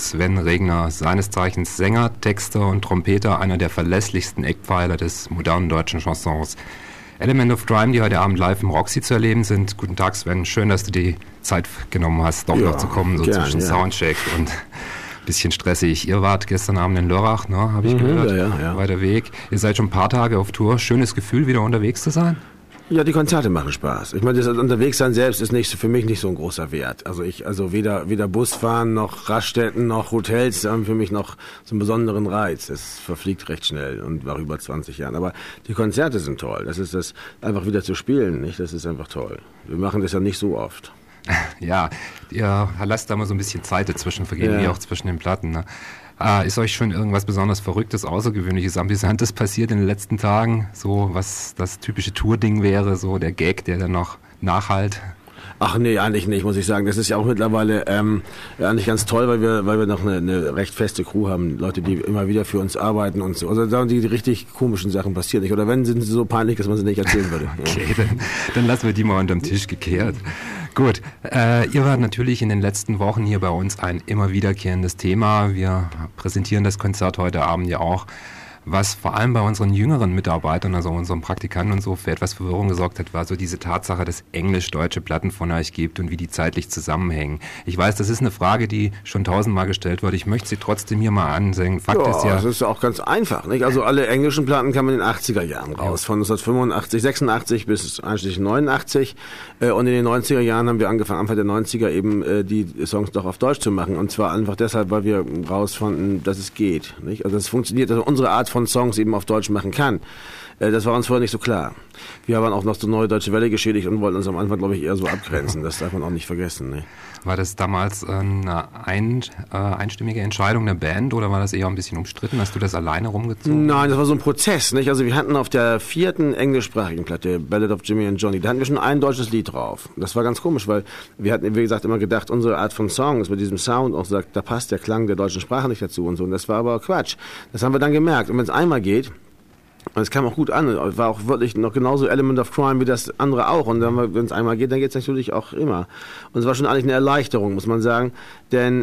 Sven Regner, seines Zeichens Sänger, Texter und Trompeter, einer der verlässlichsten Eckpfeiler des modernen deutschen Chansons. Element of Crime, die heute Abend live im Roxy zu erleben sind. Guten Tag, Sven. Schön, dass du die Zeit genommen hast, doch noch zu kommen, so gern, zwischen Soundcheck und bisschen stressig. Ihr wart gestern Abend in Lörrach, ne, habe ich gehört. Ja. Weiter Weg. Ihr seid schon ein paar Tage auf Tour. Schönes Gefühl, wieder unterwegs zu sein? Ja, die Konzerte machen Spaß. Ich meine, das Unterwegssein selbst ist für mich nicht so ein großer Wert. Also weder Busfahren noch Raststätten noch Hotels haben für mich noch so einen besonderen Reiz. Es verfliegt recht schnell und war über 20 Jahren. Aber die Konzerte sind toll. Das ist das einfach wieder zu spielen, nicht? Das ist einfach toll. Wir machen das ja nicht so oft. Ja, ihr lasst da mal so ein bisschen Zeit dazwischen vergehen, wie auch zwischen den Platten, ne? Ist euch schon irgendwas besonders Verrücktes, Außergewöhnliches, Amüsantes passiert in den letzten Tagen? So, was das typische Tour-Ding wäre, so der Gag, der dann noch nachhallt? Ach nee, eigentlich nicht, muss ich sagen. Das ist ja auch mittlerweile eigentlich ganz toll, weil wir noch eine recht feste Crew haben. Leute, die immer wieder für uns arbeiten und so. Also da die richtig komischen Sachen passieren nicht. Oder wenn, sind sie so peinlich, dass man sie nicht erzählen würde. Okay, dann lassen wir die mal unterm Tisch gekehrt. Gut, ihr wart natürlich in den letzten Wochen hier bei uns ein immer wiederkehrendes Thema. Wir präsentieren das Konzert heute Abend ja auch, was vor allem bei unseren jüngeren Mitarbeitern, also unseren Praktikanten und so, für etwas Verwirrung gesorgt hat, war so diese Tatsache, dass englisch-deutsche Platten von euch gibt und wie die zeitlich zusammenhängen. Ich weiß, das ist eine Frage, die schon 1000-mal gestellt wurde. Ich möchte sie trotzdem hier mal ansehen. Fakt ist ja... Das ist ja auch ganz einfach, nicht? Also alle englischen Platten kamen in den 80er Jahren raus, von 1985, 86 bis einschließlich 89. Und in den 90er Jahren haben wir angefangen, Anfang der 90er eben die Songs doch auf Deutsch zu machen. Und zwar einfach deshalb, weil wir rausfanden, dass es geht, nicht? Also es funktioniert, also unsere Art von Songs eben auf Deutsch machen kann. Das war uns vorher nicht so klar. Wir haben auch noch so Neue Deutsche Welle geschädigt und wollten uns am Anfang, glaube ich, eher so abgrenzen. Das darf man auch nicht vergessen. Ne? War das damals eine einstimmige Entscheidung der Band oder war das eher ein bisschen umstritten? Hast du das alleine rumgezogen? Nein, das war so ein Prozess. Nicht? Also wir hatten auf der 4. englischsprachigen Platte, Ballad of Jimmy and Johnny, da hatten wir schon ein deutsches Lied drauf. Das war ganz komisch, weil wir hatten, wie gesagt, immer gedacht, unsere Art von Songs mit diesem Sound auch sagt, da passt der Klang der deutschen Sprache nicht dazu und so. Und das war aber Quatsch. Das haben wir dann gemerkt. Und wenn es einmal geht, und es kam auch gut an, war auch wirklich noch genauso Element of Crime wie das andere auch. Und wenn es einmal geht, dann geht es natürlich auch immer. Und es war schon eigentlich eine Erleichterung, muss man sagen. Denn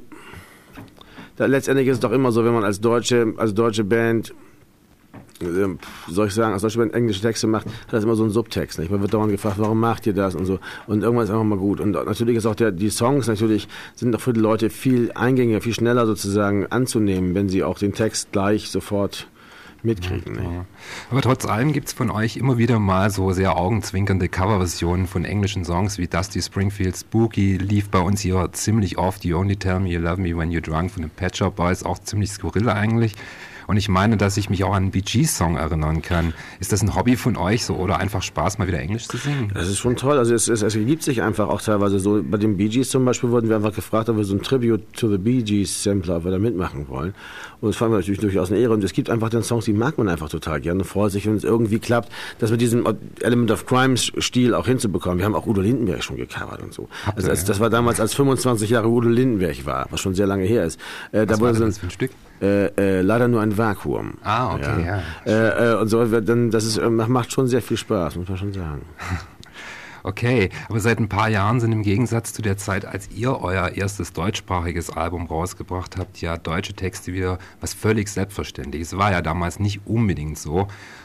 letztendlich ist es doch immer so, wenn man als deutsche Band, als deutsche Band englische Texte macht, hat das immer so einen Subtext. Nicht? Man wird dauernd gefragt, warum macht ihr das und so. Und irgendwann ist einfach mal gut. Und natürlich ist auch die Songs natürlich, sind auch für die Leute viel eingängiger, viel schneller sozusagen anzunehmen, wenn sie auch den Text gleich sofort mitkriegen. Ja. Aber trotz allem gibt's von euch immer wieder mal so sehr augenzwinkernde Coverversionen von englischen Songs wie Dusty Springfield Spooky, lief bei uns hier ziemlich oft. You Only Tell Me You Love Me When You're Drunk von den Pet Shop Boys, auch ziemlich skurril eigentlich. Und ich meine, dass ich mich auch an einen Bee Gees Song erinnern kann. Ist das ein Hobby von euch so oder einfach Spaß, mal wieder Englisch zu singen? Das ist schon toll. Also es ergibt sich einfach auch teilweise so. Bei den Bee Gees zum Beispiel wurden wir einfach gefragt, ob wir so ein Tribute to the Bee Gees Sampler, ob wir da mitmachen wollen. Und das fanden wir natürlich durchaus eine Ehre. Und es gibt einfach den Songs, die mag man einfach total gerne. Und freut sich, wenn es irgendwie klappt, das mit diesem Element of Crime Stil auch hinzubekommen. Wir haben auch Udo Lindenberg schon gecovert und so. Also das war damals, als 25 Jahre Udo Lindenberg war, was schon sehr lange her ist. Was war das für ein Stück? Leider nur ein Vakuum. Ah, okay, ja. Und so, das macht schon sehr viel Spaß, muss man schon sagen. Okay, aber seit ein paar Jahren sind im Gegensatz zu der Zeit, als ihr euer erstes deutschsprachiges Album rausgebracht habt, ja deutsche Texte wieder was völlig Selbstverständliches. War ja damals nicht unbedingt so.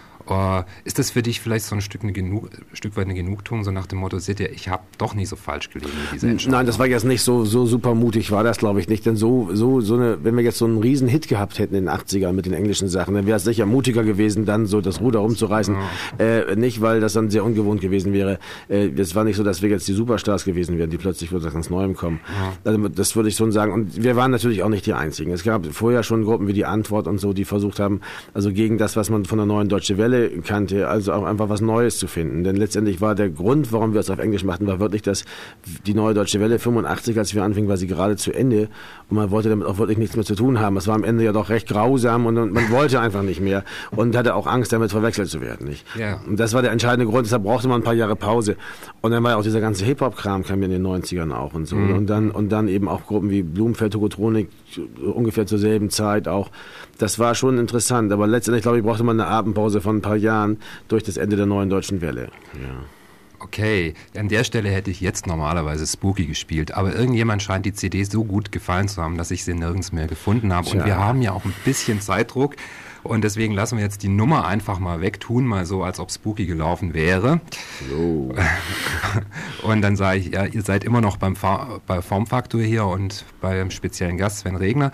Ist das für dich vielleicht so ein Stück weit eine Genugtuung, so nach dem Motto, seht ihr, ich habe doch nicht so falsch gelegen mit dieser Entscheidung? Nein, das war jetzt nicht so super mutig, war das glaube ich nicht, denn wenn wir jetzt so einen riesen Hit gehabt hätten in den 80ern mit den englischen Sachen, dann wäre es sicher mutiger gewesen, dann so das Ruder rumzureißen, nicht, weil das dann sehr ungewohnt gewesen wäre. Es war nicht so, dass wir jetzt die Superstars gewesen wären, die plötzlich von ganz Neuem kommen. Also, das würde ich schon sagen. Und wir waren natürlich auch nicht die Einzigen. Es gab vorher schon Gruppen wie die Antwort und so, die versucht haben, also gegen das, was man von der Neuen Deutsche Welle kannte, also auch einfach was Neues zu finden. Denn letztendlich war der Grund, warum wir es auf Englisch machten, war wirklich, dass die Neue Deutsche Welle 85, als wir anfingen, war sie gerade zu Ende und man wollte damit auch wirklich nichts mehr zu tun haben. Es war am Ende ja doch recht grausam und man wollte einfach nicht mehr und hatte auch Angst, damit verwechselt zu werden. Nicht? Yeah. Und das war der entscheidende Grund, deshalb brauchte man ein paar Jahre Pause. Und dann war ja auch dieser ganze Hip-Hop-Kram, kam ja in den 90ern auch und so. Und dann eben auch Gruppen wie Blumenfeld, Tokotronik, ungefähr zur selben Zeit auch. Das war schon interessant, aber letztendlich, glaube ich, brauchte man eine Atempause von ein paar Jahren durch das Ende der Neuen Deutschen Welle. Ja. Okay, an der Stelle hätte ich jetzt normalerweise Spooky gespielt, aber irgendjemand scheint die CD so gut gefallen zu haben, dass ich sie nirgends mehr gefunden habe. Und wir haben ja auch ein bisschen Zeitdruck und deswegen lassen wir jetzt die Nummer einfach mal wegtun, mal so, als ob Spooky gelaufen wäre. So. Und dann sage ich, ja, ihr seid immer noch bei Formfaktor hier und beim speziellen Gast Sven Regner.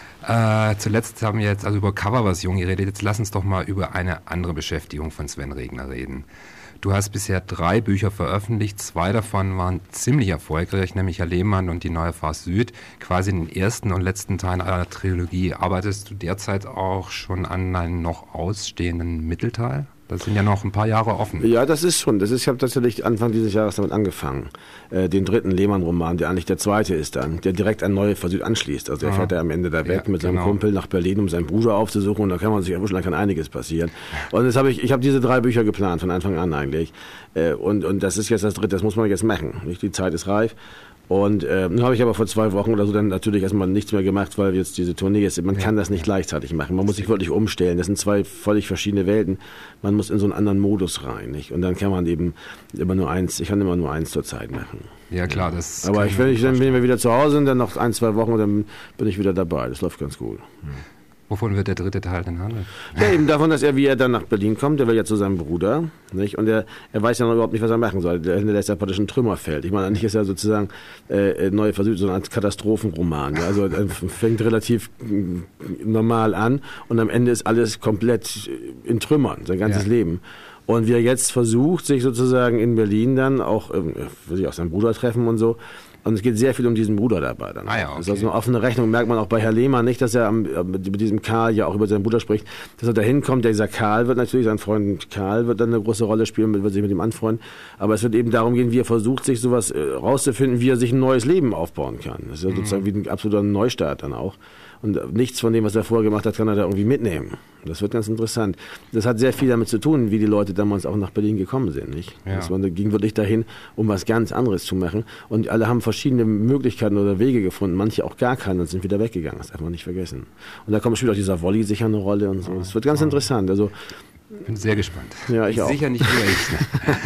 Zuletzt haben wir jetzt also über Coverversion geredet, jetzt lass uns doch mal über eine andere Beschäftigung von Sven Regner reden. Du hast bisher 3 Bücher veröffentlicht, 2 davon waren ziemlich erfolgreich, nämlich Herr Lehmann und die Neue Phase Süd, quasi in den ersten und letzten Teilen einer Trilogie. Arbeitest du derzeit auch schon an einem noch ausstehenden Mittelteil? Das sind ja noch ein paar Jahre offen. Ja, das ist schon. Ich habe tatsächlich Anfang dieses Jahres damit angefangen. Den 3. Lehmann-Roman, der eigentlich der 2. ist dann, der direkt an Neue Phase Süd anschließt. Also er fährt ja am Ende da weg mit seinem Kumpel nach Berlin, um seinen Bruder aufzusuchen und da kann man sich erwischen, da kann einiges passieren. Und jetzt ich habe diese 3 Bücher geplant, von Anfang an eigentlich. Und das ist jetzt das 3., das muss man jetzt machen. Nicht? Die Zeit ist reif. Und nun habe ich aber vor 2 Wochen oder so dann natürlich erstmal nichts mehr gemacht, weil jetzt diese Tournee ist. Man kann das nicht gleichzeitig machen. Man muss sich wirklich umstellen. Das sind 2 völlig verschiedene Welten. Man muss in so einen anderen Modus rein. Nicht? Und dann kann man eben immer nur eins zur Zeit machen. Ja klar, das. Aber wenn wir wieder zu Hause sind, dann noch 1, 2 Wochen, dann bin ich wieder dabei. Das läuft ganz gut. Wovon wird der 3. Teil denn handeln? Ja, eben davon, wie er dann nach Berlin kommt. Der will ja zu seinem Bruder. Nicht? Und er weiß ja noch überhaupt nicht, was er machen soll. Der hinterlässt ja praktisch ein Trümmerfeld. Ich meine, eigentlich ist ja sozusagen Neue Versuche so eine Art Katastrophenroman. Ja? Also fängt relativ normal an und am Ende ist alles komplett in Trümmern, sein ganzes Leben. Und wie er jetzt versucht, sich sozusagen in Berlin dann auch, will sich auch seinen Bruder treffen und so. Und es geht sehr viel um diesen Bruder dabei dann. Ah ja, okay. Das ist also eine offene Rechnung, merkt man auch bei Herr Lehmann nicht, dass er mit diesem Karl ja auch über seinen Bruder spricht, dass er da hinkommt. Dieser Karl wird natürlich, sein Freund Karl wird dann eine große Rolle spielen, wird sich mit ihm anfreunden. Aber es wird eben darum gehen, wie er versucht, sich sowas rauszufinden, wie er sich ein neues Leben aufbauen kann. Das ist ja sozusagen wie ein absoluter Neustart dann auch. Und nichts von dem, was er vorher gemacht hat, kann er da irgendwie mitnehmen. Das wird ganz interessant. Das hat sehr viel damit zu tun, wie die Leute damals auch nach Berlin gekommen sind. Nicht? Ja. Man ging wirklich dahin, um was ganz anderes zu machen. Und alle haben verschiedene Möglichkeiten oder Wege gefunden. Manche auch gar keine und sind wieder weggegangen. Das darf man nicht vergessen. Und da kommt auch dieser Wolli sicher eine Rolle und so. Das wird ganz interessant. Also, bin sehr gespannt. Ja, ich auch. Sicher nicht nur ich.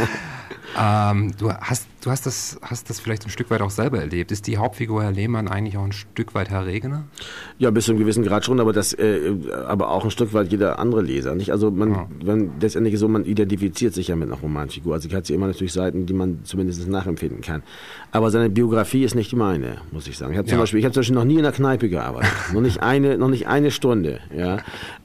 Du hast das vielleicht ein Stück weit auch selber erlebt. Ist die Hauptfigur Herr Lehmann eigentlich auch ein Stück weit Herr Regner? Ja, bis zu einem gewissen Grad schon, aber aber auch ein Stück weit jeder andere Leser. Nicht? Also letztendlich ist so, man identifiziert sich ja mit einer Romanfigur. Also ich hat sie immer natürlich Seiten, die man zumindest nachempfinden kann. Aber seine Biografie ist nicht meine, muss ich sagen. Ich habe zum Beispiel noch nie in einer Kneipe gearbeitet. noch nicht eine Stunde. Ja?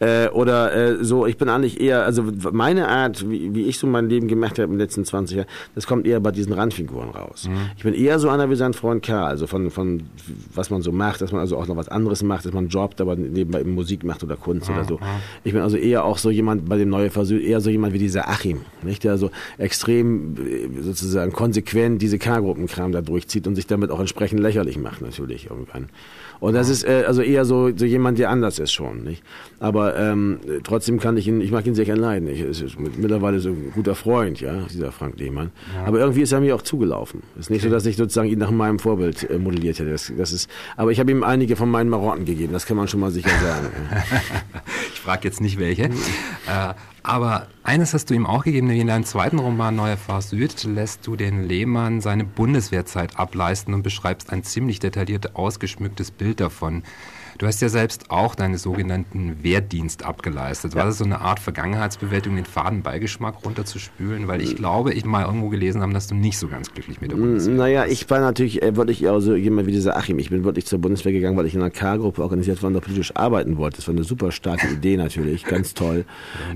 So, ich bin eigentlich eher, also meine Art, wie ich so mein Leben gemacht habe in den letzten 20 Jahren, das kommt eher bei diesen Randfiguren raus. Ich bin eher so einer wie sein Freund Karl, also von was man so macht, dass man also auch noch was anderes macht, dass man jobbt, aber nebenbei eben Musik macht oder Kunst oder so. Ich bin also eher auch so jemand bei dem Neue Versuch, eher so jemand wie dieser Achim, nicht? Der so extrem sozusagen konsequent diese K-Gruppenkram da durchzieht und sich damit auch entsprechend lächerlich macht natürlich irgendwann. Und das ist also eher so jemand, der anders ist schon, nicht? Aber trotzdem ich mag ihn sehr gerne leiden. Es ist mittlerweile so ein guter Freund, ja, dieser Frank Lehmann. Ja. Aber irgendwie ist er mir auch zugelaufen. Es ist nicht so, dass ich sozusagen ihn nach meinem Vorbild modelliert hätte. Aber ich habe ihm einige von meinen Marotten gegeben, das kann man schon mal sicher sagen. Ich frage jetzt nicht welche. Aber eines hast du ihm auch gegeben, nämlich in deinem 2. Roman Neue Phase Süd lässt du den Lehmann seine Bundeswehrzeit ableisten und beschreibst ein ziemlich detailliert ausgeschmücktes Bild davon. Du hast ja selbst auch deinen sogenannten Wehrdienst abgeleistet. War das so eine Art Vergangenheitsbewältigung, den faden Beigeschmack runterzuspülen? Weil ich glaube, ich mal irgendwo gelesen habe, dass du nicht so ganz glücklich mit der Bundeswehr warst. Naja, ich war natürlich wirklich eher so jemand wie dieser Achim. Ich bin wirklich zur Bundeswehr gegangen, weil ich in einer K-Gruppe organisiert war und da politisch arbeiten wollte. Das war eine super starke Idee natürlich, ganz toll.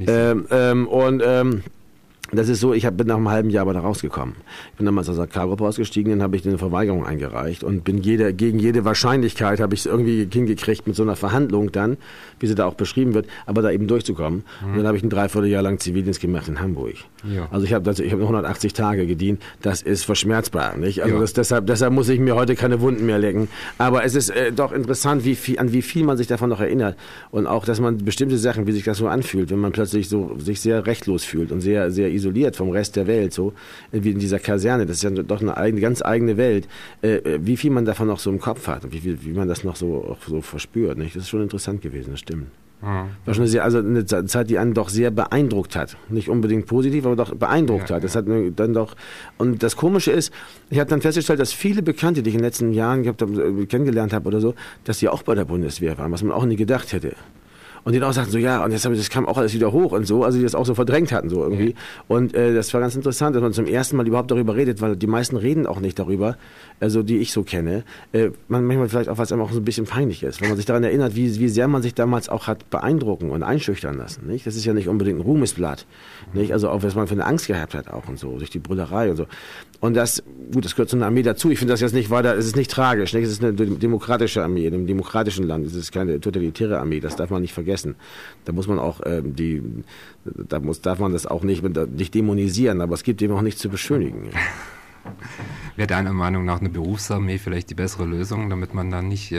Das ist so, bin nach einem halben Jahr aber da rausgekommen. Ich bin damals aus der K-Gruppe ausgestiegen, dann habe ich eine Verweigerung eingereicht und bin gegen jede Wahrscheinlichkeit habe ich es irgendwie hingekriegt mit so einer Verhandlung dann, wie sie da auch beschrieben wird, aber da eben durchzukommen. Und dann habe ich ein Dreivierteljahr lang Zivildienst gemacht in Hamburg. Ja. Also ich habe 180 Tage gedient, das ist verschmerzbar, nicht? Also deshalb muss ich mir heute keine Wunden mehr lecken. Aber es ist doch interessant, an wie viel man sich davon noch erinnert und auch, dass man bestimmte Sachen, wie sich das so anfühlt, wenn man plötzlich so sich sehr rechtlos fühlt und sehr, sehr isoliert vom Rest der Welt, so wie in dieser Kaserne, das ist ja doch eine ganz eigene Welt, wie viel man davon noch so im Kopf hat und wie man das noch so verspürt, nicht? Das ist schon interessant gewesen, das stimmt. War schon eine Zeit, die einen doch sehr beeindruckt hat. Nicht unbedingt positiv, aber doch beeindruckt hat. Das hat mir dann doch, und das Komische ist, ich habe dann festgestellt, dass viele Bekannte, die ich in den letzten Jahren kennengelernt habe oder so, dass die auch bei der Bundeswehr waren, was man auch nie gedacht hätte. Und die dann auch sagten so, ja, und jetzt das kam auch alles wieder hoch und so, also die das auch so verdrängt hatten so irgendwie. Und das war ganz interessant, dass man zum ersten Mal überhaupt darüber redet, weil die meisten reden auch nicht darüber, also die ich so kenne. Man manchmal vielleicht auch, was einem auch so ein bisschen peinlich ist, wenn man sich daran erinnert, wie sehr man sich damals auch hat beeindrucken und einschüchtern lassen. Nicht? Das ist ja nicht unbedingt ein Ruhmesblatt. Nicht? Also auch, was man für eine Angst gehabt hat auch und so, durch die Brüllerei und so. Und das gehört zu einer Armee dazu. Ich finde das jetzt nicht weiter, es ist nicht tragisch. Nicht? Es ist eine demokratische Armee, in einem demokratischen Land. Es ist keine totalitäre Armee, das darf man nicht vergessen. Da muss man auch darf man das auch nicht dämonisieren, aber es gibt eben auch nichts zu beschönigen. Wäre deiner Meinung nach eine Berufsarmee vielleicht die bessere Lösung, damit man dann nicht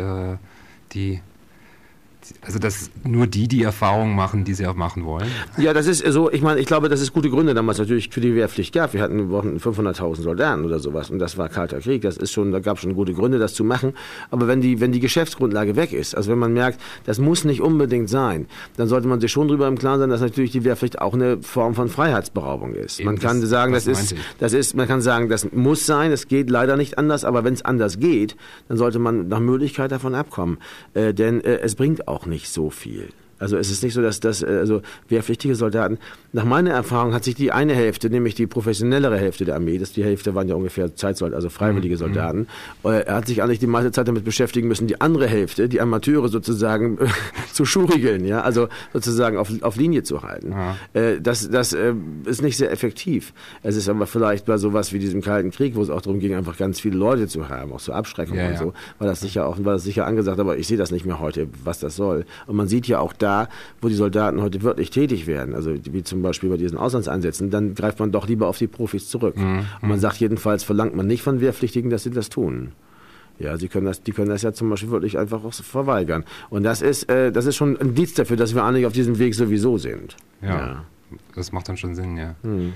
dass nur die Erfahrungen machen, die sie auch machen wollen? Ja, das ist so, ich meine, ich glaube, dass es gute Gründe damals natürlich für die Wehrpflicht gab. Wir hatten 500.000 Soldaten oder sowas und das war Kalter Krieg. Da gab es schon gute Gründe, das zu machen. Aber wenn die Geschäftsgrundlage weg ist, also wenn man merkt, das muss nicht unbedingt sein, dann sollte man sich schon darüber im Klaren sein, dass natürlich die Wehrpflicht auch eine Form von Freiheitsberaubung ist. Man kann sagen, man kann sagen, das muss sein, es geht leider nicht anders, aber wenn es anders geht, dann sollte man nach Möglichkeit davon abkommen. Denn es bringt auch nicht so viel. Also es ist nicht so, dass wehrpflichtige Soldaten, nach meiner Erfahrung hat sich die eine Hälfte, nämlich die professionellere Hälfte der Armee, die Hälfte waren ja ungefähr Zeitsoldaten, also freiwillige Soldaten, er hat sich eigentlich die meiste Zeit damit beschäftigen müssen, die andere Hälfte, die Amateure sozusagen zu schurigeln, ja, also sozusagen auf Linie zu halten. Ja. Das ist nicht sehr effektiv. Es ist aber vielleicht bei sowas wie diesem Kalten Krieg, wo es auch darum ging, einfach ganz viele Leute zu haben, auch zur Abschreckung und so, war das sicher angesagt, aber ich sehe das nicht mehr heute, was das soll. Und man sieht ja auch da, wo die Soldaten heute wirklich tätig werden, also wie zum Beispiel bei diesen Auslandseinsätzen, dann greift man doch lieber auf die Profis zurück. Und man sagt jedenfalls, verlangt man nicht von Wehrpflichtigen, dass sie das tun. Ja, die können das ja zum Beispiel wirklich einfach auch verweigern. Und das ist schon ein Indiz dafür, dass wir eigentlich auf diesem Weg sowieso sind. Ja. Das macht dann schon Sinn, ja.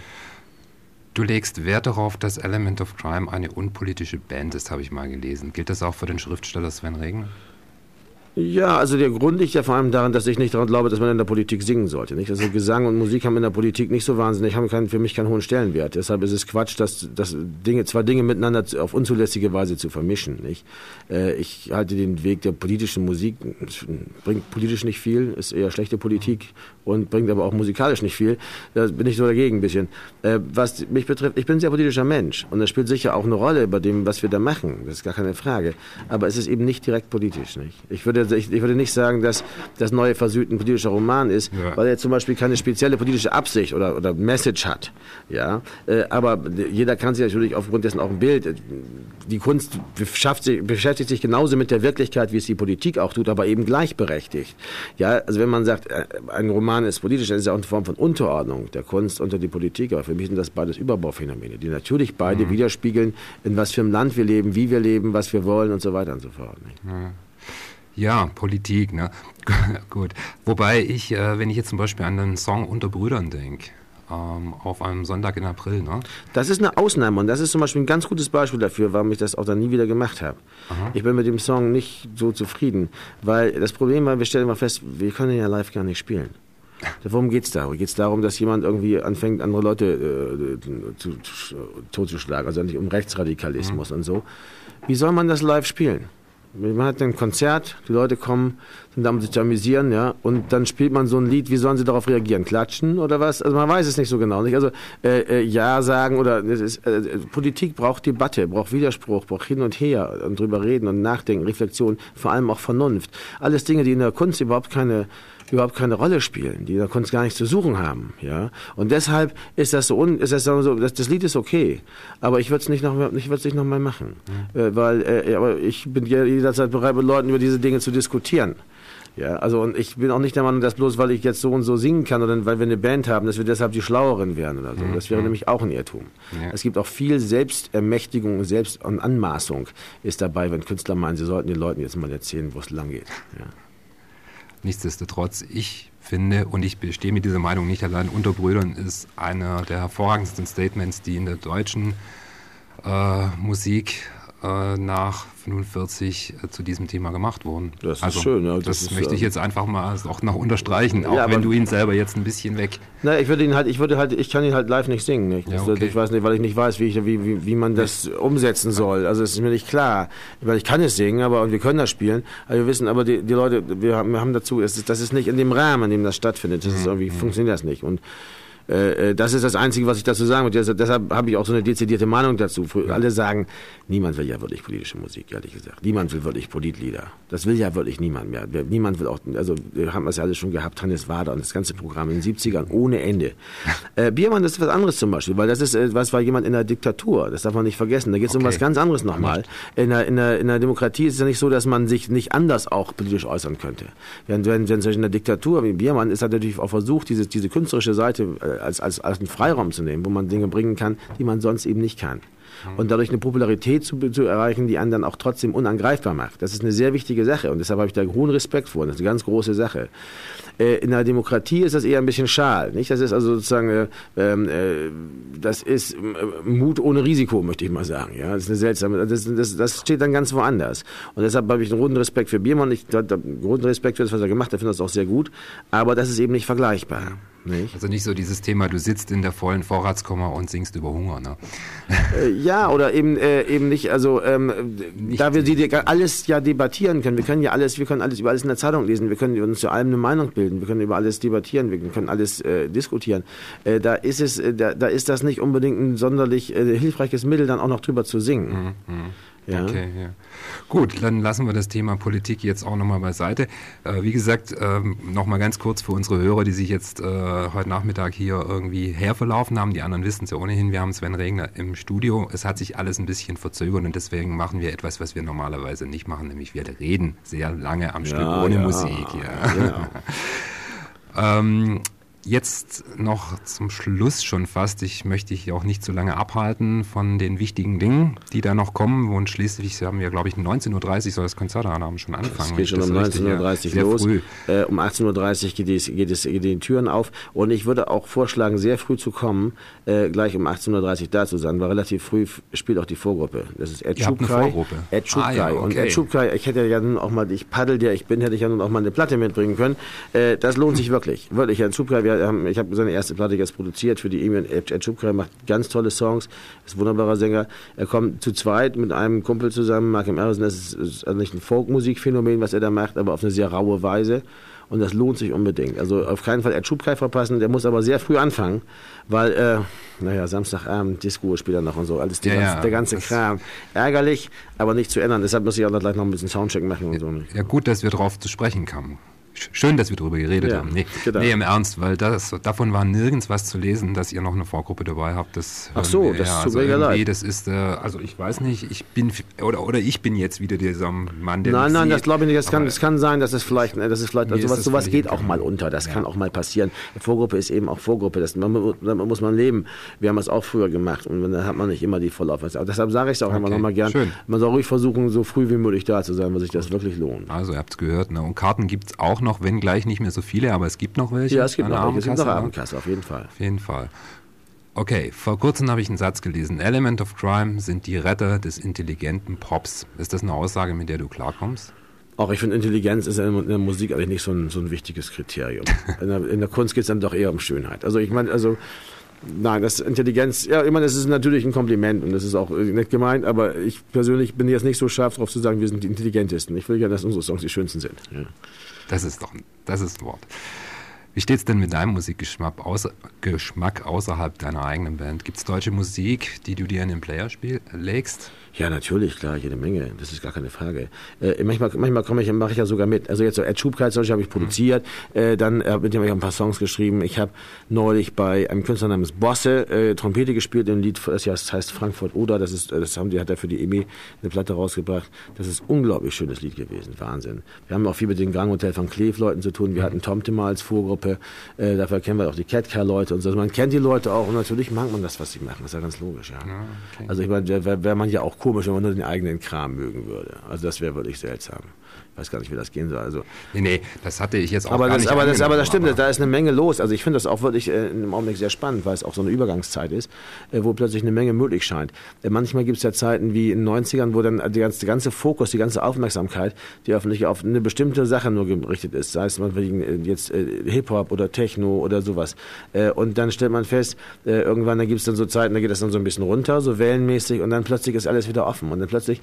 Du legst Wert darauf, dass Element of Crime eine unpolitische Band ist, habe ich mal gelesen. Gilt das auch für den Schriftsteller Sven Regner? Ja, also der Grund liegt ja vor allem daran, dass ich nicht daran glaube, dass man in der Politik singen sollte. Nicht? Also Gesang und Musik haben in der Politik nicht so wahnsinnig, haben für mich keinen hohen Stellenwert. Deshalb ist es Quatsch, zwei Dinge miteinander auf unzulässige Weise zu vermischen. Nicht? Ich halte den Weg der politischen Musik, bringt politisch nicht viel, ist eher schlechte Politik und bringt aber auch musikalisch nicht viel. Da bin ich so dagegen ein bisschen. Was mich betrifft, ich bin ein sehr politischer Mensch und das spielt sicher auch eine Rolle bei dem, was wir da machen. Das ist gar keine Frage. Aber es ist eben nicht direkt politisch. Nicht? Ich würde nicht sagen, dass das neue Versüd ein politischer Roman ist, weil er zum Beispiel keine spezielle politische Absicht oder Message hat. Ja? Aber jeder kann sich natürlich aufgrund dessen auch ein Bild. Die Kunst beschäftigt sich genauso mit der Wirklichkeit, wie es die Politik auch tut, aber eben gleichberechtigt. Ja? Also wenn man sagt, ein Roman ist politisch, dann ist es auch eine Form von Unterordnung der Kunst unter die Politik. Aber für mich sind das beides Überbauphänomene, die natürlich beide widerspiegeln, in was für einem Land wir leben, wie wir leben, was wir wollen und so weiter und so fort. Ja, Politik, ne? Gut. Wobei wenn ich jetzt zum Beispiel an den Song Unter Brüdern denke, auf einem Sonntag in April, ne? Das ist eine Ausnahme und das ist zum Beispiel ein ganz gutes Beispiel dafür, warum ich das auch dann nie wieder gemacht habe. Ich bin mit dem Song nicht so zufrieden, weil das Problem war, wir stellen mal fest, wir können ja live gar nicht spielen. Worum geht's da? Geht es darum, dass jemand irgendwie anfängt, andere Leute totzuschlagen, also nicht um Rechtsradikalismus und so. Wie soll man das live spielen? Man hat ein Konzert, die Leute kommen, sind da, um sich zu amüsieren, ja, und dann spielt man so ein Lied, wie sollen sie darauf reagieren? Klatschen oder was? Also man weiß es nicht so genau, nicht? Also ja sagen oder Politik braucht Debatte, braucht Widerspruch, braucht hin und her und drüber reden und nachdenken, Reflexion, vor allem auch Vernunft. Alles Dinge, die in der Kunst überhaupt keine Rolle spielen, die in der Kunst gar nichts zu suchen haben, ja. Und deshalb ist das das Lied ist okay, aber ich würde es nicht noch mal machen, aber ich bin jederzeit bereit, mit Leuten über diese Dinge zu diskutieren. Ja, also und ich bin auch nicht der Meinung, dass bloß weil ich jetzt so und so singen kann oder weil wir eine Band haben, dass wir deshalb die Schlaueren werden oder so. Das wäre nämlich auch ein Irrtum. Ja. Es gibt auch viel Selbstermächtigung und Anmaßung ist dabei, wenn Künstler meinen, sie sollten den Leuten jetzt mal erzählen, wo es lang geht. Ja. Nichtsdestotrotz, ich finde, und ich bestehe mit dieser Meinung nicht allein, Unter Brüdern ist einer der hervorragendsten Statements, die in der deutschen Musik nach 45 zu diesem Thema gemacht wurden. Das ist schön. Ja, das möchte ich jetzt einfach mal auch noch unterstreichen, auch wenn du ihn selber jetzt ein bisschen weg... Na, ich kann ihn halt live nicht singen. Nicht? Ja, okay. Ich weiß nicht, weil ich nicht weiß, wie man das umsetzen soll. Also es ist mir nicht klar, weil ich kann es singen, und wir können das spielen. Aber wir wissen, aber die Leute, wir haben dazu, das ist nicht in dem Rahmen, in dem das stattfindet. Das ist irgendwie, funktioniert das nicht. Und das ist das Einzige, was ich dazu sagen würde. Deshalb habe ich auch so eine dezidierte Meinung dazu. Alle sagen, niemand will ja wirklich politische Musik, ehrlich gesagt. Niemand will wirklich Politlieder. Das will ja wirklich niemand mehr. Niemand will auch, also wir haben das ja alles schon gehabt, Hannes Wader und das ganze Programm in den 70ern ohne Ende. Biermann, das ist was anderes zum Beispiel, weil das ist, was war jemand in der Diktatur. Das darf man nicht vergessen. Da geht es um was ganz anderes nochmal. In der Demokratie ist es ja nicht so, dass man sich nicht anders auch politisch äußern könnte. Wenn in der Diktatur wie Biermann ist, hat natürlich auch versucht, diese künstlerische Seite als einen Freiraum zu nehmen, wo man Dinge bringen kann, die man sonst eben nicht kann. Und dadurch eine Popularität zu erreichen, die einen dann auch trotzdem unangreifbar macht. Das ist eine sehr wichtige Sache und deshalb habe ich da hohen Respekt vor. Das ist eine ganz große Sache. In der Demokratie ist das eher ein bisschen schal, nicht? Das ist also sozusagen, das ist Mut ohne Risiko, möchte ich mal sagen. Ja, das ist eine seltsame, das steht dann ganz woanders. Und deshalb habe ich einen großen Respekt für Biermann. Ich habe großen Respekt für das, was er gemacht hat. Ich finde das auch sehr gut. Aber das ist eben nicht vergleichbar. Nicht? Also nicht so dieses Thema, du sitzt in der vollen Vorratskammer und singst über Hunger, ne? Ja, oder eben nicht, also da wir alles ja debattieren können, wir können alles über alles in der Zeitung lesen, wir können uns zu allem eine Meinung bilden, wir können über alles debattieren, wir können alles diskutieren. Da ist das nicht unbedingt ein sonderlich hilfreiches Mittel, dann auch noch drüber zu singen. Ja. Okay, ja. Gut, dann lassen wir das Thema Politik jetzt auch nochmal beiseite. Wie gesagt, nochmal ganz kurz für unsere Hörer, die sich jetzt heute Nachmittag hier irgendwie herverlaufen haben. Die anderen wissen es ja ohnehin, wir haben Sven Regner im Studio. Es hat sich alles ein bisschen verzögert und deswegen machen wir etwas, was wir normalerweise nicht machen, nämlich wir reden sehr lange am Stück ohne Musik. Ja. Jetzt noch zum Schluss schon fast. Ich möchte dich auch nicht zu lange abhalten von den wichtigen Dingen, die da noch kommen. Und schließlich haben wir, glaube ich, 19.30 Uhr soll das Konzertabend schon anfangen. Es geht schon um 19.30 Uhr los. Um 18.30 Uhr geht die Türen auf. Und ich würde auch vorschlagen, sehr früh zu kommen, gleich um 18.30 Uhr da zu sein, weil relativ früh spielt auch die Vorgruppe. Das ist Ed Schubkai. Ed Schubkai. Ja, okay. Und Ed Schubkai, ich hätte ja nun auch mal, ich paddel, der ich bin, hätte ich ja nun auch mal eine Platte mitbringen können. Das lohnt sich wirklich. Wirklich, Ed Schubkai, ich habe seine erste Platte jetzt produziert für die EMI. Ed Schubkai macht ganz tolle Songs, ist ein wunderbarer Sänger. Er kommt zu zweit mit einem Kumpel zusammen, Mark Harrison. Das ist also nicht ein Folkmusikphänomen, was er da macht, aber auf eine sehr raue Weise. Und das lohnt sich unbedingt. Also auf keinen Fall Ed Schubkai verpassen, der muss aber sehr früh anfangen, weil, Samstagabend, Disco spielt er noch und so, alles der ganze Kram. Ärgerlich, aber nicht zu ändern. Deshalb muss ich auch gleich noch ein bisschen Soundcheck machen und so. Ja, gut, dass wir drauf zu sprechen kamen. Schön, dass wir darüber geredet haben. Nee, im Ernst, weil davon war nirgends was zu lesen, dass ihr noch eine Vorgruppe dabei habt. Das tut mir leid. Das ist, also ich weiß nicht, ich bin jetzt wieder dieser Mann, der Nein, das glaube ich nicht. Das kann sein, dass es vielleicht, sowas geht auch mal unter. Das kann auch mal passieren. Vorgruppe ist eben auch Vorgruppe. Damit muss man leben. Wir haben es auch früher gemacht und dann hat man nicht immer die Vollaufmerksamkeit. Aber deshalb sage ich es auch immer noch mal gern. Schön. Man soll ruhig versuchen, so früh wie möglich da zu sein, weil sich das wirklich lohnt. Also ihr habt es gehört, ne? Und Karten gibt es auch noch, wenn gleich nicht mehr so viele, aber es gibt noch welche. Ja, es gibt noch Abendkasse, auf jeden Fall. Auf jeden Fall. Okay, vor kurzem habe ich einen Satz gelesen. Element of Crime sind die Retter des intelligenten Pops. Ist das eine Aussage, mit der du klarkommst? Auch ich finde, Intelligenz ist in der Musik eigentlich nicht so ein wichtiges Kriterium. In der Kunst geht es dann doch eher um Schönheit. Also ich meine, nein, das Intelligenz, ja, ich meine, das ist natürlich ein Kompliment und das ist auch nett gemeint, aber ich persönlich bin jetzt nicht so scharf darauf zu sagen, wir sind die Intelligentesten. Ich will ja, dass unsere Songs die schönsten sind. Ja. Das ist ein Wort. Wie steht's denn mit deinem Musikgeschmack außerhalb deiner eigenen Band? Gibt's deutsche Musik, die du dir in den Player legst? Ja, natürlich, klar, jede Menge. Das ist gar keine Frage. Manchmal mache ich ja sogar mit. Also jetzt so Ed Schubkai habe ich produziert, dann mit dem habe ich ein paar Songs geschrieben. Ich habe neulich bei einem Künstler namens Bosse Trompete gespielt, ein Lied, das heißt Frankfurt Oder. Hat er für die EMI eine Platte rausgebracht. Das ist ein unglaublich schönes Lied gewesen, Wahnsinn. Wir haben auch viel mit dem Grand Hotel von Kleef-Leuten zu tun. Wir hatten Tomte mal als Vorgruppe. Dafür kennen wir auch die Catcar-Leute und so. Also man kennt die Leute auch und natürlich mag man das, was sie machen. Das ist ja ganz logisch, ja. Okay. Also ich meine, wäre man ja auch komisch, wenn man nur den eigenen Kram mögen würde. Also das wäre wirklich seltsam. Ich weiß gar nicht, wie das gehen soll. Also, Nee, das hatte ich jetzt auch aber gar das, nicht aber das angenommen, stimmt, da ist eine Menge los. Also ich finde das auch wirklich im Augenblick sehr spannend, weil es auch so eine Übergangszeit ist, wo plötzlich eine Menge möglich scheint. Manchmal gibt es ja Zeiten wie in den 90ern, wo dann der ganze Fokus, die ganze Aufmerksamkeit, die öffentlich auf eine bestimmte Sache nur gerichtet ist. Sei es wegen jetzt Hip-Hop oder Techno oder sowas. Und dann stellt man fest, irgendwann, da gibt es dann so Zeiten, da geht das dann so ein bisschen runter, so wellenmäßig, und dann plötzlich ist alles wieder offen. Und dann plötzlich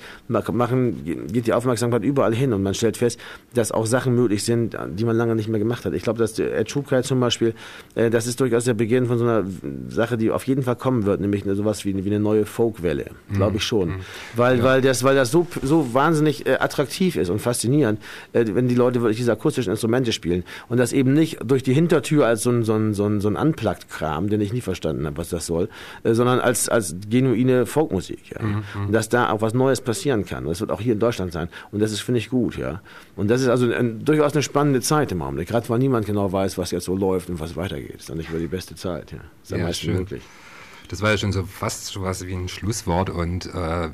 geht die Aufmerksamkeit überall hin und man stellt fest, dass auch Sachen möglich sind, die man lange nicht mehr gemacht hat. Ich glaube, dass Ed Schubkai zum Beispiel, das ist durchaus der Beginn von so einer Sache, die auf jeden Fall kommen wird, nämlich sowas wie eine neue Folkwelle. Glaube ich schon. Weil das so wahnsinnig attraktiv ist und faszinierend, wenn die Leute wirklich diese akustischen Instrumente spielen und das eben nicht durch die Hintertür als so ein Unplugged-Kram, den ich nie verstanden habe, was das soll, sondern als genuine Folkmusik. Ja. Und dass da auch was Neues passieren kann. Und das wird auch hier in Deutschland sein. Und das ist, finde ich, gut. Ja. Und das ist also durchaus eine spannende Zeit im Augenblick. Gerade weil niemand genau weiß, was jetzt so läuft und was weitergeht. Das ist dann nicht über die beste Zeit. Ja. Das ist am meisten möglich. Das war ja schon so fast so was wie ein Schlusswort und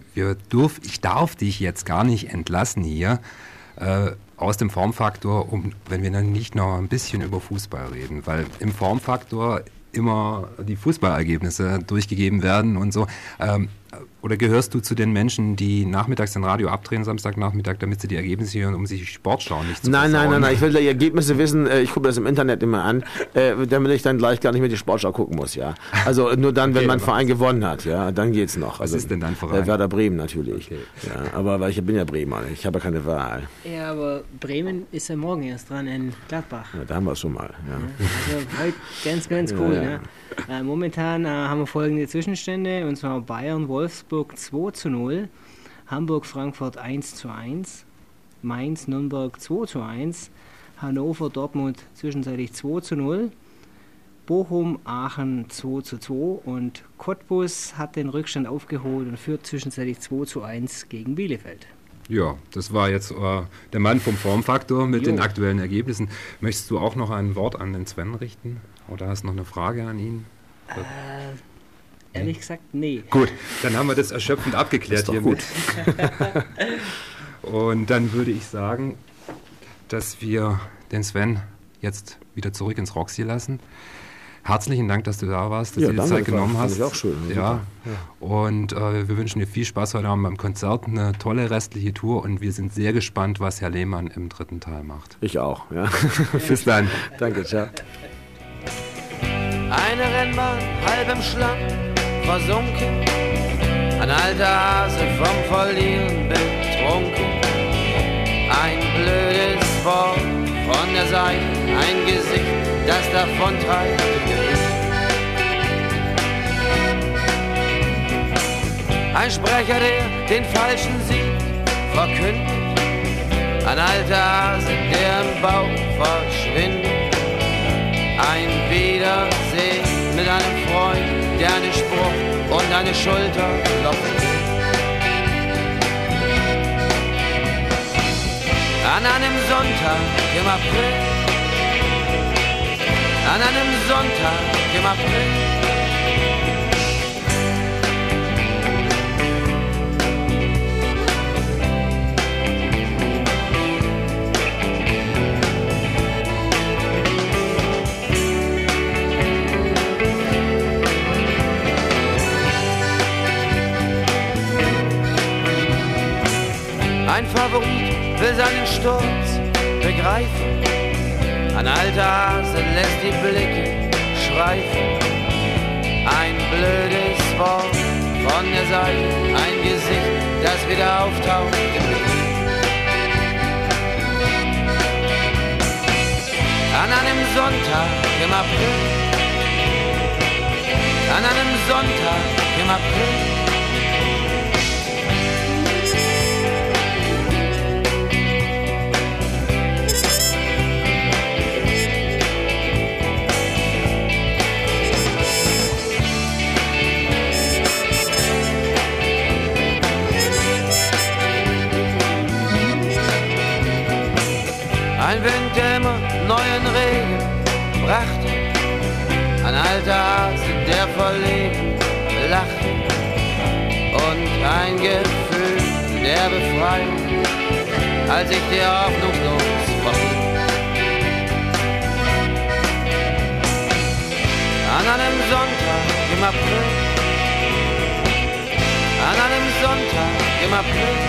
ich darf dich jetzt gar nicht entlassen hier aus dem Formfaktor, wenn wir dann nicht noch ein bisschen über Fußball reden, weil im Formfaktor immer die Fußballergebnisse durchgegeben werden und so. Oder gehörst du zu den Menschen, die nachmittags den Radio abdrehen, Samstagnachmittag, damit sie die Ergebnisse hören, um sich die Sportschau nicht zu versauen? Nein. Ich will die Ergebnisse wissen. Ich gucke das im Internet immer an, damit ich dann gleich gar nicht mehr die Sportschau gucken muss. Ja. Also nur dann, wenn mein Verein gewonnen hat. Ja, dann geht's noch. Was ist denn dein Verein? Werder Bremen natürlich. Okay. Ja, aber weil ich bin ja Bremer. Ich habe ja keine Wahl. Ja, aber Bremen ist ja morgen erst dran in Gladbach. Ja, da haben wir es schon mal. Ja. Also heute ganz cool. Ja. Ne? Momentan haben wir folgende Zwischenstände, und zwar Bayern-Wolfsburg 2:0, Hamburg-Frankfurt 1:1, Mainz-Nürnberg 2:1, Hannover-Dortmund zwischenzeitlich 2:0, Bochum-Aachen 2:2 und Cottbus hat den Rückstand aufgeholt und führt zwischenzeitlich 2:1 gegen Bielefeld. Ja, das war jetzt der Mann vom Formfaktor mit den aktuellen Ergebnissen. Möchtest du auch noch ein Wort an den Sven richten? Oder hast du noch eine Frage an ihn? Ehrlich gesagt, nee. Gut, dann haben wir das erschöpfend abgeklärt hiermit. Und dann würde ich sagen, dass wir den Sven jetzt wieder zurück ins Roxy lassen. Herzlichen Dank, dass du da warst, dass du dir die Zeit genommen hast. Das ist auch schön. Ja. Und wir wünschen dir viel Spaß heute Abend beim Konzert, eine tolle restliche Tour und wir sind sehr gespannt, was Herr Lehmann im dritten Teil macht. Ich auch. Ja. Bis dann. Danke, ciao. Eine Rennbahn, halb im Schlamm, versunken. Ein alter Hase vom Verlieren betrunken. Ein blödes Wort von der Seite, ein Gesicht, das davontreibt. Ein Sprecher, der den falschen Sieg verkündet. Ein alter Hase, der im Bauch verschwindet. Ein Wiedersehen mit einem Freund, der einen Spruch und eine Schulter klopft. An einem Sonntag im April, an einem Sonntag im April. Ein Favorit will seinen Sturz begreifen. Ein alter Hase lässt die Blicke schweifen. Ein blödes Wort von der Seite, ein Gesicht, das wieder auftaucht. An einem Sonntag im April, an einem Sonntag im April. Ein Wind, der immer neuen Regen brachte. Ein alter Hase, der vor Leben lachte. Und ein Gefühl der Befreiung als ich dir hoffnungslos verfiel. An einem Sonntag im April, an einem Sonntag im April,